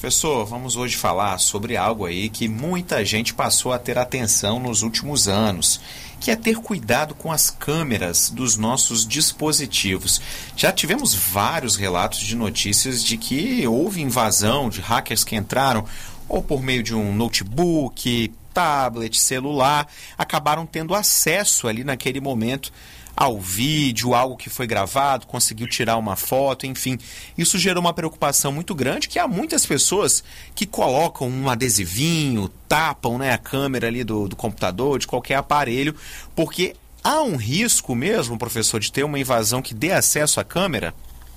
Professor, vamos hoje falar sobre algo aí que muita gente passou a ter atenção nos últimos anos, que é ter cuidado com as câmeras dos nossos dispositivos. Já tivemos vários relatos de notícias de que houve invasão de hackers que entraram ou por meio de um notebook, tablet, celular, acabaram tendo acesso ali naquele momento ao vídeo, algo que foi gravado, conseguiu tirar uma foto, enfim. Isso gerou uma preocupação muito grande, que há muitas pessoas que colocam um adesivinho, tapam, né, a câmera ali do computador, de qualquer aparelho, porque há um risco mesmo, professor, de ter uma invasão que dê acesso à câmera?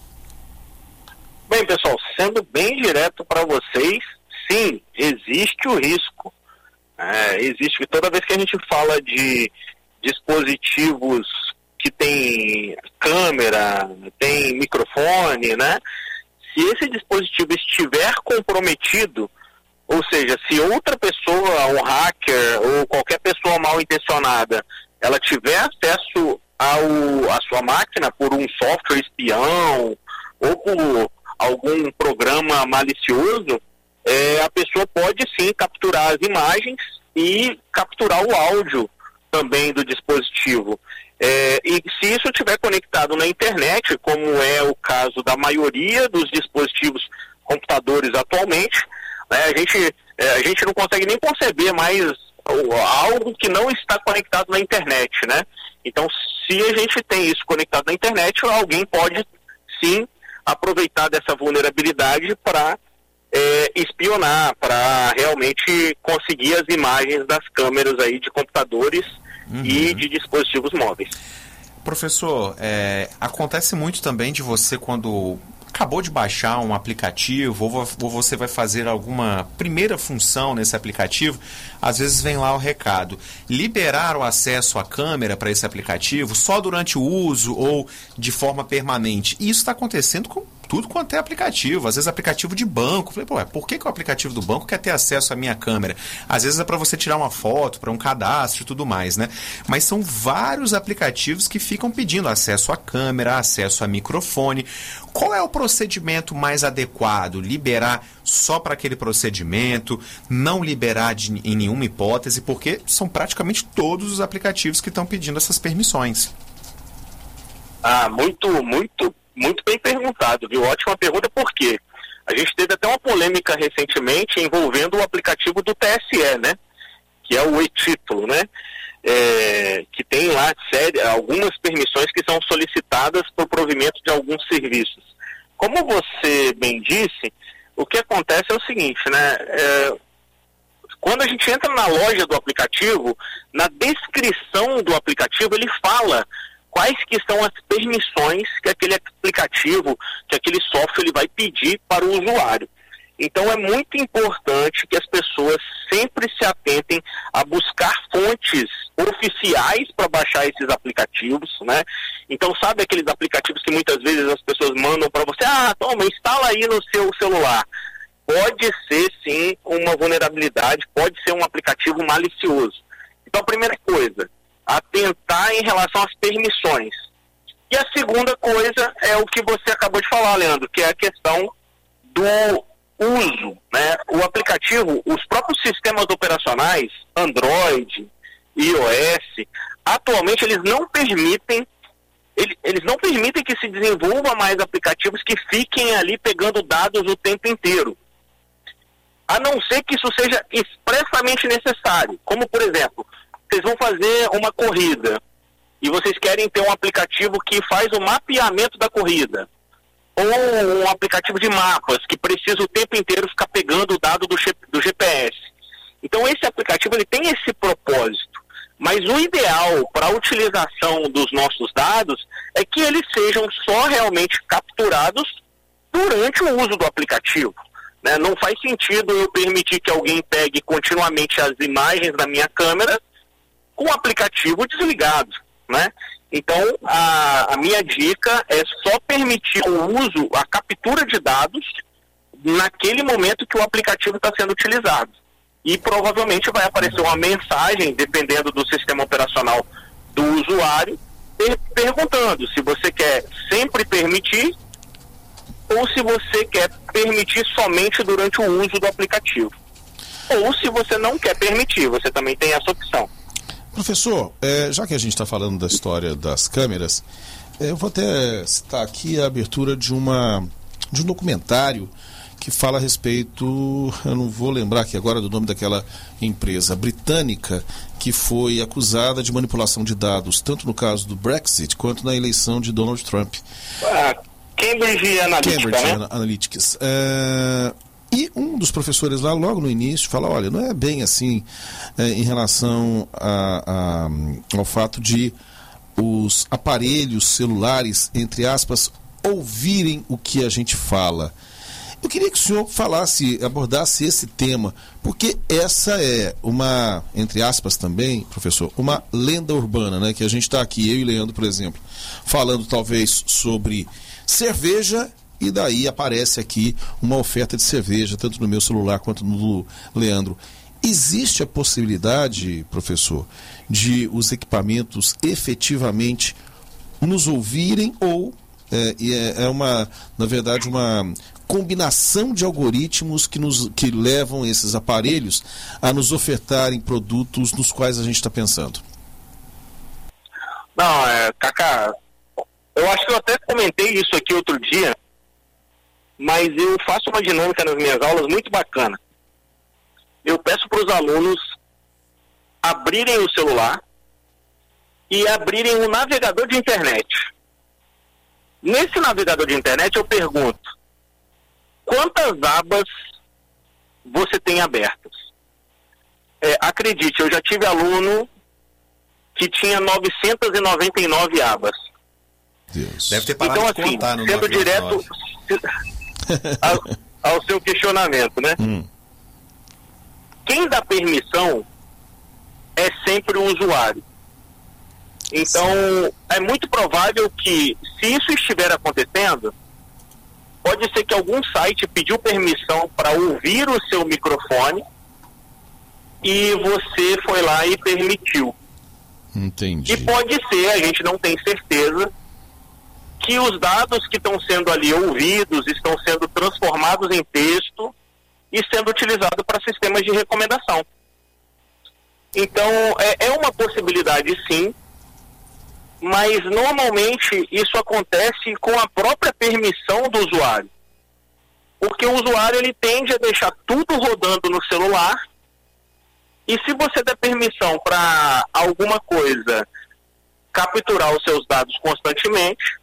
Bem, pessoal, sendo bem direto para vocês, sim, existe o risco. Existe, toda vez que a gente fala de dispositivos que tem câmera, tem microfone, né? Se esse dispositivo estiver comprometido, ou seja, se outra pessoa, um hacker ou qualquer pessoa mal intencionada, ela tiver acesso à sua máquina por um software espião ou por algum programa malicioso, a pessoa pode sim capturar as imagens e capturar o áudio também do dispositivo. E se isso estiver conectado na internet, como é o caso da maioria dos dispositivos computadores atualmente, né, a gente não consegue nem conceber mais algo que não está conectado na internet, né? Então, se a gente tem isso conectado na internet, alguém pode sim aproveitar dessa vulnerabilidade para espionar, para realmente conseguir as imagens das câmeras aí de computadores e de dispositivos móveis. Professor, acontece muito também de você, quando acabou de baixar um aplicativo ou você vai fazer alguma primeira função nesse aplicativo, às vezes vem lá o recado: liberar o acesso à câmera para esse aplicativo só durante o uso ou de forma permanente. E isso está acontecendo com tudo quanto é aplicativo, às vezes aplicativo de banco. Falei, por que o aplicativo do banco quer ter acesso à minha câmera? Às vezes é para você tirar uma foto, para um cadastro e tudo mais, né? Mas são vários aplicativos que ficam pedindo acesso à câmera, acesso a microfone. Qual é o procedimento mais adequado? Liberar só para aquele procedimento, não liberar em nenhuma hipótese, porque são praticamente todos os aplicativos que estão pedindo essas permissões. Muito bem perguntado, viu? Ótima pergunta, por quê? A gente teve até uma polêmica recentemente envolvendo o aplicativo do TSE, né? Que é o e-título, né? Que tem lá algumas permissões que são solicitadas para o provimento de alguns serviços. Como você bem disse, o que acontece é o seguinte, né? Quando a gente entra na loja do aplicativo, na descrição do aplicativo ele fala quais que são as permissões que aquele aplicativo, que aquele software ele vai pedir para o usuário. Então é muito importante que as pessoas sempre se atentem a buscar fontes oficiais para baixar esses aplicativos, né? Então sabe aqueles aplicativos que muitas vezes as pessoas mandam para você, toma, instala aí no seu celular. Pode ser sim uma vulnerabilidade, pode ser um aplicativo malicioso. Então a primeira coisa, atentar em relação às permissões. E a segunda coisa é o que você acabou de falar, Leandro, que é a questão do uso, né? O aplicativo, os próprios sistemas operacionais, Android, iOS, atualmente eles não permitem que se desenvolva mais aplicativos que fiquem ali pegando dados o tempo inteiro. A não ser que isso seja expressamente necessário. Como, por exemplo, vocês vão fazer uma corrida e vocês querem ter um aplicativo que faz o mapeamento da corrida, ou um aplicativo de mapas que precisa o tempo inteiro ficar pegando o dado do GPS. Então esse aplicativo ele tem esse propósito, mas o ideal para a utilização dos nossos dados é que eles sejam só realmente capturados durante o uso do aplicativo, né? Não faz sentido eu permitir que alguém pegue continuamente as imagens da minha câmera com o aplicativo desligado, né? Então, a minha dica é só permitir o uso, a captura de dados naquele momento que o aplicativo está sendo utilizado. E provavelmente vai aparecer uma mensagem, dependendo do sistema operacional do usuário, perguntando se você quer sempre permitir ou se você quer permitir somente durante o uso do aplicativo. Ou se você não quer permitir, você também tem essa opção. Professor, já que a gente está falando da história das câmeras, eu vou até citar aqui a abertura de um documentário que fala a respeito, eu não vou lembrar aqui agora do nome daquela empresa britânica que foi acusada de manipulação de dados, tanto no caso do Brexit quanto na eleição de Donald Trump. Cambridge Analytics. E um dos professores lá, logo no início, fala, olha, não é bem assim em relação ao fato de os aparelhos celulares, entre aspas, ouvirem o que a gente fala. Eu queria que o senhor abordasse esse tema, porque essa é uma, entre aspas também, professor, uma lenda urbana, né? Que a gente está aqui, eu e Leandro, por exemplo, falando talvez sobre cerveja, e daí aparece aqui uma oferta de cerveja, tanto no meu celular quanto no do Leandro. Existe a possibilidade, professor, de os equipamentos efetivamente nos ouvirem ou na verdade, uma combinação de algoritmos que levam esses aparelhos a nos ofertarem produtos nos quais a gente está pensando? Não, Cacá, eu acho que eu até comentei isso aqui outro dia, mas eu faço uma dinâmica nas minhas aulas muito bacana. Eu peço para os alunos abrirem o celular e abrirem um navegador de internet. Nesse navegador de internet eu pergunto: quantas abas você tem abertas? Acredite, eu já tive aluno que tinha 999 abas. Deus. Deve ter parado então, de assim, contar no sendo direto ao seu questionamento, né? Quem dá permissão é sempre o usuário. Então, é muito provável que, se isso estiver acontecendo, pode ser que algum site pediu permissão para ouvir o seu microfone e você foi lá e permitiu. Entendi. E pode ser, a gente não tem certeza, que os dados que estão sendo ali ouvidos estão sendo transformados em texto e sendo utilizados para sistemas de recomendação. Então, é uma possibilidade sim, mas normalmente isso acontece com a própria permissão do usuário. Porque o usuário ele tende a deixar tudo rodando no celular, e se você der permissão para alguma coisa capturar os seus dados constantemente,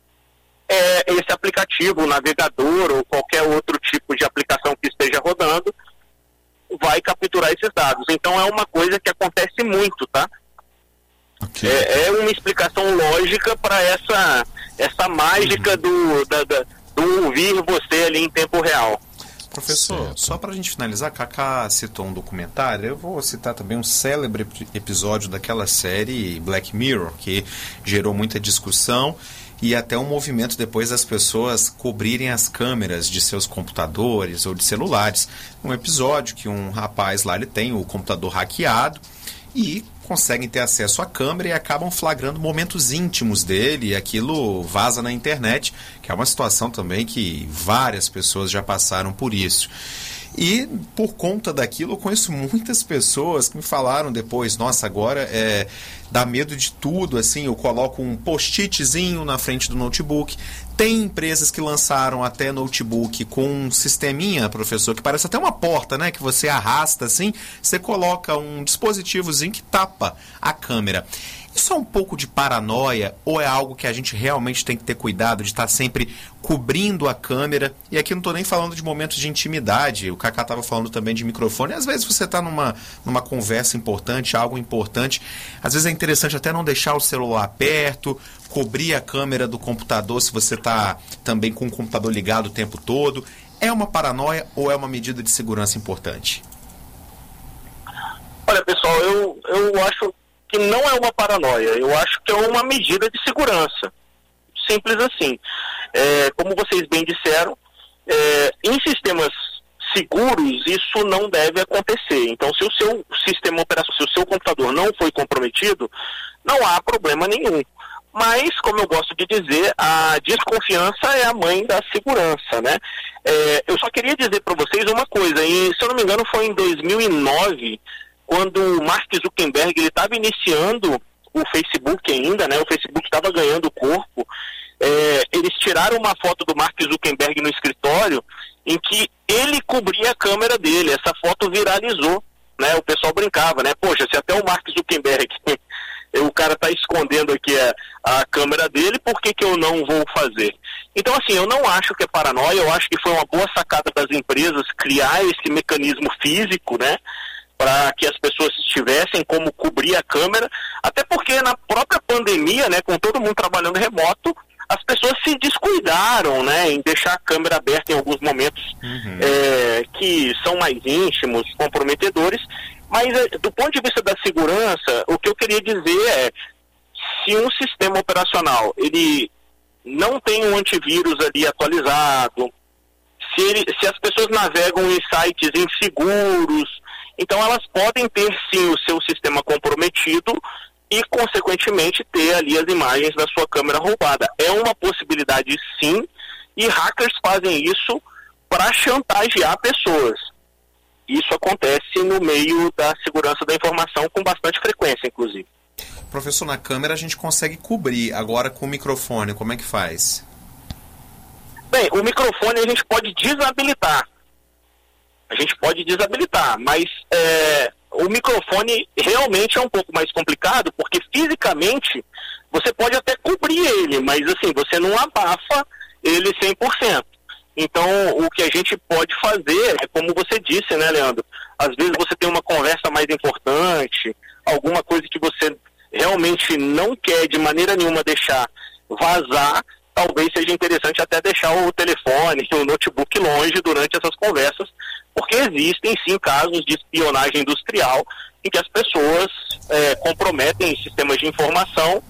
esse aplicativo, o navegador ou qualquer outro tipo de aplicação que esteja rodando, vai capturar esses dados. Então é uma coisa que acontece muito, tá? Okay. É uma explicação lógica para essa mágica do ouvir você ali em tempo real. Professor, certo. Só para a gente finalizar, Cacá citou um documentário, eu vou citar também um célebre episódio daquela série Black Mirror, que gerou muita discussão e até um movimento depois das pessoas cobrirem as câmeras de seus computadores ou de celulares. Um episódio que um rapaz lá, ele tem o computador hackeado e conseguem ter acesso à câmera e acabam flagrando momentos íntimos dele, e aquilo vaza na internet, que é uma situação também que várias pessoas já passaram por isso. E por conta daquilo eu conheço muitas pessoas que me falaram depois, nossa, agora dá medo de tudo, assim, eu coloco um post-itzinho na frente do notebook. Tem empresas que lançaram até notebook com um sisteminha, professor, que parece até uma porta, né? Que você arrasta assim, você coloca um dispositivozinho que tapa a câmera. Isso é um pouco de paranoia ou é algo que a gente realmente tem que ter cuidado de estar sempre cobrindo a câmera? E aqui não estou nem falando de momentos de intimidade, o Cacá estava falando também de microfone. Às vezes você está numa conversa importante, algo importante. Às vezes é interessante até não deixar o celular perto, cobrir a câmera do computador se você está também com o computador ligado o tempo todo. É uma paranoia ou é uma medida de segurança importante? Olha, pessoal, eu acho que não é uma paranoia, eu acho que é uma medida de segurança. Simples assim. Como vocês bem disseram, em sistemas seguros isso não deve acontecer. Então, se o seu sistema operacional, se o seu computador não foi comprometido, não há problema nenhum. Mas, como eu gosto de dizer, a desconfiança é a mãe da segurança, né? Eu só queria dizer para vocês uma coisa, se eu não me engano foi em 2009, quando o Mark Zuckerberg estava iniciando o Facebook ainda, né? O Facebook estava ganhando corpo. Eles tiraram uma foto do Mark Zuckerberg no escritório em que ele cobria a câmera dele. Essa foto viralizou, né? O pessoal brincava, né? Poxa, se até o Mark Zuckerberg, o cara está escondendo aqui a câmera dele, por que eu não vou fazer? Então, assim, eu não acho que é paranoia, eu acho que foi uma boa sacada das empresas criar esse mecanismo físico, né? Para que as pessoas tivessem como cobrir a câmera, até porque na própria pandemia, né, com todo mundo trabalhando remoto, as pessoas se descuidaram, né, em deixar a câmera aberta em alguns momentos que são mais íntimos, comprometedores. Mas do ponto de vista da segurança, o que eu queria dizer é, se um sistema operacional ele não tem um antivírus ali atualizado, se as pessoas navegam em sites inseguros, então elas podem ter sim o seu sistema comprometido e, consequentemente, ter ali as imagens da sua câmera roubada. É uma possibilidade sim, e hackers fazem isso para chantagear pessoas. Isso acontece no meio da segurança da informação com bastante frequência, inclusive. Professor, na câmera a gente consegue cobrir, agora com o microfone, como é que faz? Bem, o microfone a gente pode desabilitar. Mas o microfone realmente é um pouco mais complicado, porque fisicamente você pode até cobrir ele, mas assim, você não abafa ele 100%. Então, o que a gente pode fazer é, como você disse, né, Leandro? Às vezes você tem uma conversa mais importante, alguma coisa que você realmente não quer de maneira nenhuma deixar vazar, talvez seja interessante até deixar o telefone, o notebook longe durante essas conversas, porque existem sim casos de espionagem industrial em que as pessoas comprometem sistemas de informação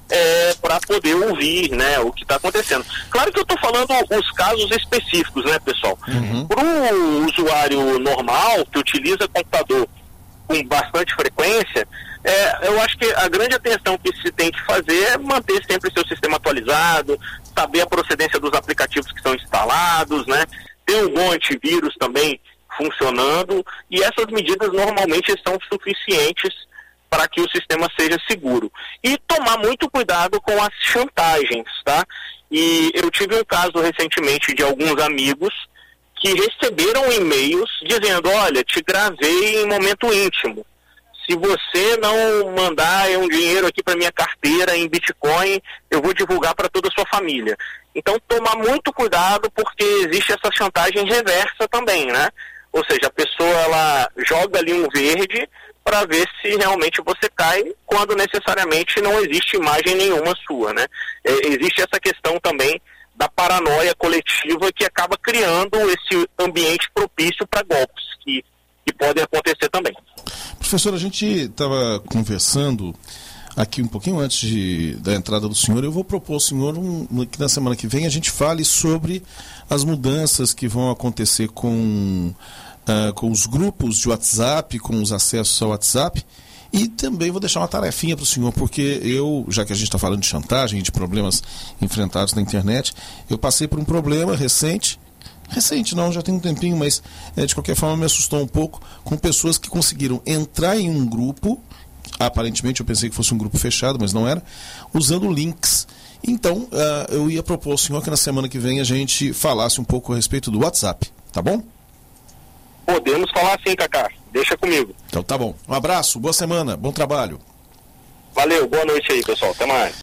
para poder ouvir, né, o que está acontecendo. Claro que eu estou falando os casos específicos, né, pessoal? Para o usuário normal, que utiliza computador com bastante frequência, eu acho que a grande atenção que se tem que fazer é manter sempre seu sistema atualizado, saber a procedência dos aplicativos que são instalados, né, ter um bom antivírus também funcionando, e essas medidas normalmente são suficientes para que o sistema seja seguro. E tomar muito cuidado com as chantagens, tá? E eu tive um caso recentemente de alguns amigos que receberam e-mails dizendo, olha, te gravei em momento íntimo. Se você não mandar um dinheiro aqui para minha carteira em Bitcoin, eu vou divulgar para toda a sua família. Então, tomar muito cuidado, porque existe essa chantagem reversa também, né? Ou seja, a pessoa ela joga ali um verde para ver se realmente você cai, quando necessariamente não existe imagem nenhuma sua, né? Existe essa questão também da paranoia coletiva que acaba criando esse ambiente propício para golpes que podem acontecer também. Professor, a gente estava conversando aqui um pouquinho antes da entrada do senhor. Eu vou propor ao senhor que na semana que vem a gente fale sobre as mudanças que vão acontecer com os grupos de WhatsApp, com os acessos ao WhatsApp, e também vou deixar uma tarefinha para o senhor, porque já que a gente está falando de chantagem, de problemas enfrentados na internet, eu passei por um problema recente não, já tem um tempinho, mas de qualquer forma me assustou um pouco, com pessoas que conseguiram entrar em um grupo, aparentemente eu pensei que fosse um grupo fechado, mas não era, usando links. Então, eu ia propor ao senhor que na semana que vem a gente falasse um pouco a respeito do WhatsApp, tá bom? Podemos falar sim, Cacá. Deixa comigo. Então tá bom. Um abraço, boa semana, bom trabalho. Valeu, boa noite aí, pessoal. Até mais.